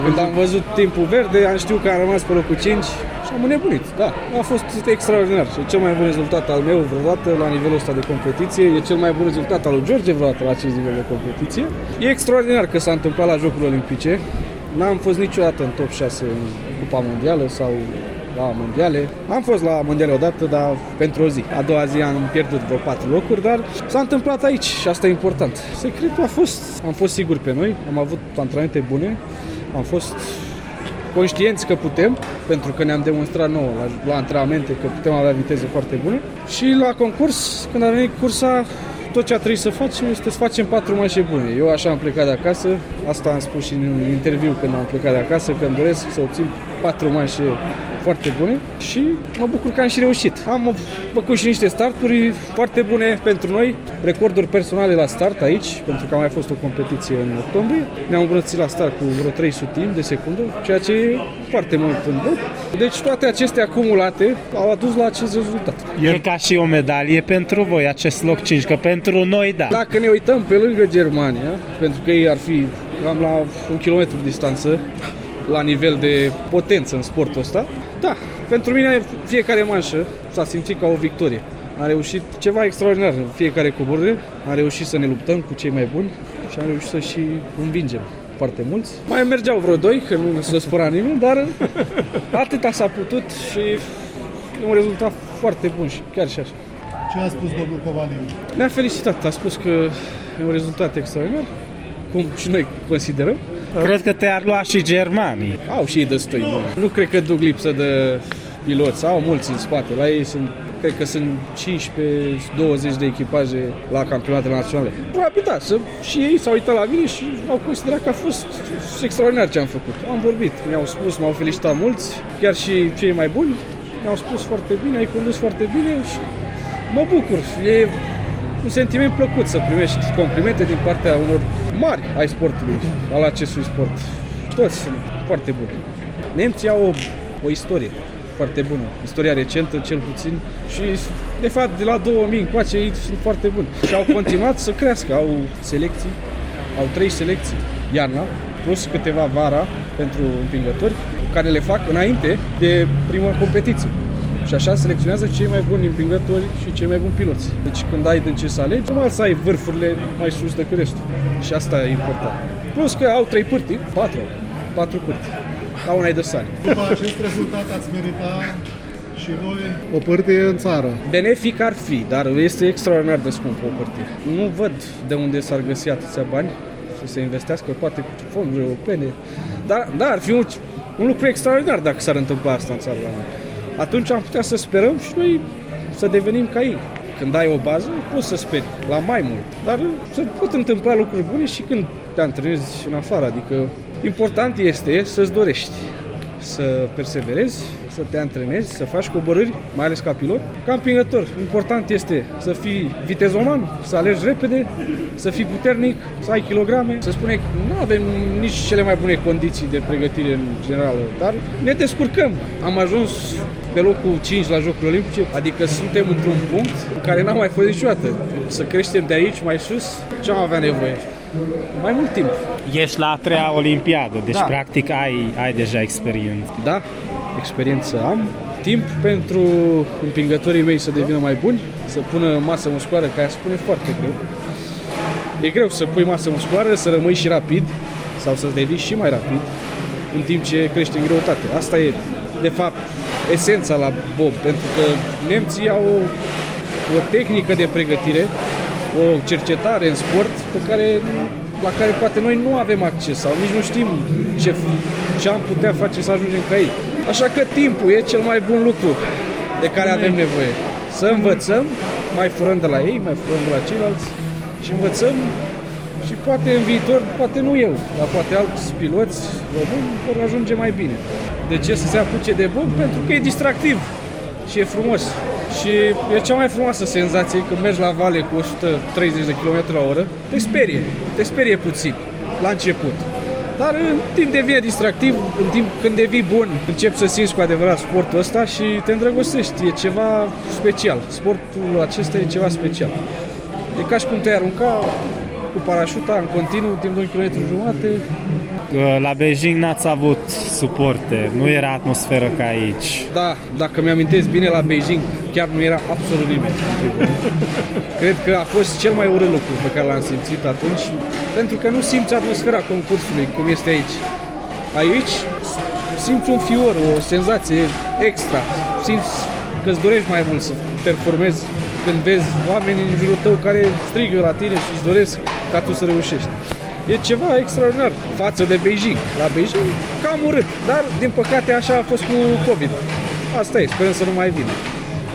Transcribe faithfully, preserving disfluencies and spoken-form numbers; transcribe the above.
Când am văzut timpul verde, am știut că am rămas pe locul cinci și am înnebunit. Da, a fost extraordinar și cel mai bun rezultat al meu vreodată la nivelul ăsta de competiție. E cel mai bun rezultat al lui George vreodată la acest nivel de competiție. E extraordinar că s-a întâmplat la Jocurile Olimpice. N-am fost niciodată în top șase în Cupa Mondială sau la mondiale. Am fost la mondiale odată, dar pentru o zi. A doua zi am pierdut vreo patru locuri, dar s-a întâmplat aici și asta e important. Secretul a fost, am fost sigur pe noi, am avut antrenamente bune, am fost conștienți că putem, pentru că ne-am demonstrat nouă la, la antrenamente că putem avea viteze foarte bune. Și la concurs, când a venit cursa, tot ce a trebuit să facem este să facem patru manșe bune. Eu așa am plecat de acasă, asta am spus și în interviu când am plecat de acasă, că îmi doresc să obțin patru manșe foarte bune și mă bucur că am și reușit. Am făcut și niște starturi foarte bune pentru noi, recorduri personale la start aici, pentru că a mai fost o competiție în octombrie. Ne-am îmbunătățit la start cu vreo trei sute de secundă, ceea ce e foarte mult în loc. Deci toate acestea acumulate au adus la acest rezultat. E ca și o medalie pentru voi, acest loc cinci, că pentru noi da. Dacă ne uităm pe lângă Germania, pentru că ei ar fi cam la un kilometru distanță, la nivel de potență în sportul ăsta. Da, pentru mine fiecare manșă s-a simțit ca o victorie. Am reușit ceva extraordinar în fiecare coborâre, am reușit să ne luptăm cu cei mai buni și am reușit să și învingem foarte mulți. Mai mergeau vreo doi, că nu se spăra nimeni, dar atâta s-a putut și e un rezultat foarte bun și chiar și așa. Ce a spus domnul Covaliu? Ne-a felicitat, a spus că e un rezultat extraordinar, cum și noi considerăm. Cred că te-ar lua și germanii. Au și ei destui. Nu. nu cred că duc lipsă de piloți. Au mulți în spate. La ei sunt, cred că sunt cincisprezece douăzeci de echipaje la campionatele naționale. Probabil da, să, și ei s-au uitat la mine și au considerat că a fost extraordinar ce am făcut. Am vorbit, mi-au spus, m-au felicitat mulți, chiar și cei mai buni. Mi-au spus foarte bine, ai condus foarte bine și mă bucur. E un sentiment plăcut să primești complimente din partea unor mari ai sportului, al acestui sport. Toți sunt foarte buni. Nemții au o, o istorie foarte bună, istoria recentă cel puțin și de fapt de la două mii încoace ei sunt foarte buni. Și au continuat să crească, au selecții, au trei selecții iarna, plus câteva vara pentru împingători, care le fac înainte de prima competiție. Și așa selecționează cei mai buni împingători și cei mai buni piloți. Deci când ai din ce să alegi, normal să ai vârfurile mai sus decât restul. Și asta e important. Plus că au trei pârtii, patru, patru pârtii. Ca una-i de sare. După acest rezultat ați meritat și noi o pârtie în țară. Benefic ar fi, dar este extraordinar de scump o pârtie. Nu văd de unde s-ar găsi atâția bani să se investească, poate cu fonduri europene. Dar da, ar fi un, un lucru extraordinar dacă s-ar întâmpla asta în țara la noi. Atunci am putea să sperăm și noi să devenim ca ei. Când ai o bază, poți să speri la mai mult. Dar se pot întâmpla lucruri bune și când te antrenezi în afară. Adică important este să-ți dorești, să perseverezi, să te antrenezi, să faci coborâri, mai ales ca pilot. Ca împingător, important este să fii vitezoman, să alergi repede, să fii puternic, să ai kilograme. Se spune că nu avem nici cele mai bune condiții de pregătire în general, dar ne descurcăm. Am ajuns pe locul cinci la Jocurile Olimpice, adică suntem într-un punct în care n-am mai fost niciodată. Să creștem de aici mai sus, ce am avea nevoie? Mai mult timp. Ești la a treia olimpiadă, deci da. Practic ai, ai deja experiență. Da, experiență am. Timp pentru împingătorii mei să devină mai buni, să pună masă musculară, care spune foarte greu. E greu să pui masă musculară, să rămâi și rapid, sau să-ți devii și mai rapid, în timp ce crești în greutate. Asta e, de fapt, esența la bob, pentru că nemții au o, o tehnică de pregătire, o cercetare în sport pe care, la care poate noi nu avem acces sau nici nu știm ce, ce am putea face să ajungem ca ei. Așa că timpul e cel mai bun lucru de care avem nevoie. Să învățăm, mai furăm de la ei, mai furăm de la ceilalți și învățăm și poate în viitor, poate nu eu, dar poate alți piloți români vor ajunge mai bine. De ce să se apuce de bob? Pentru că e distractiv și e frumos. Și e cea mai frumoasă senzație când mergi la vale cu o sută treizeci de kilometri la oră. Te sperie, te sperie puțin la început. Dar în timp devine distractiv, în timp când devii bun, începi să simți cu adevărat sportul ăsta și te îndrăgostești. E ceva special. Sportul acesta e ceva special. E ca și cum te-ai arunca cu parașuta în continuu timp de un kilometru jumate. La Beijing n-ați avut suporte, nu era atmosferă ca aici. Da, dacă mi-amintesc bine, la Beijing chiar nu era absolut nimeni. Cred că a fost cel mai urât lucru pe care l-am simțit atunci, pentru că nu simți atmosfera concursului cum este aici. Aici simți un fior, o senzație extra, simți că îți dorești mai mult să performezi când vezi oameni în jurul tău care strigă la tine și îți doresc ca tu să reușești. E ceva extraordinar față de Beijing. La Beijing cam urât, dar din păcate așa a fost cu COVID. Asta e, sperăm să nu mai vină.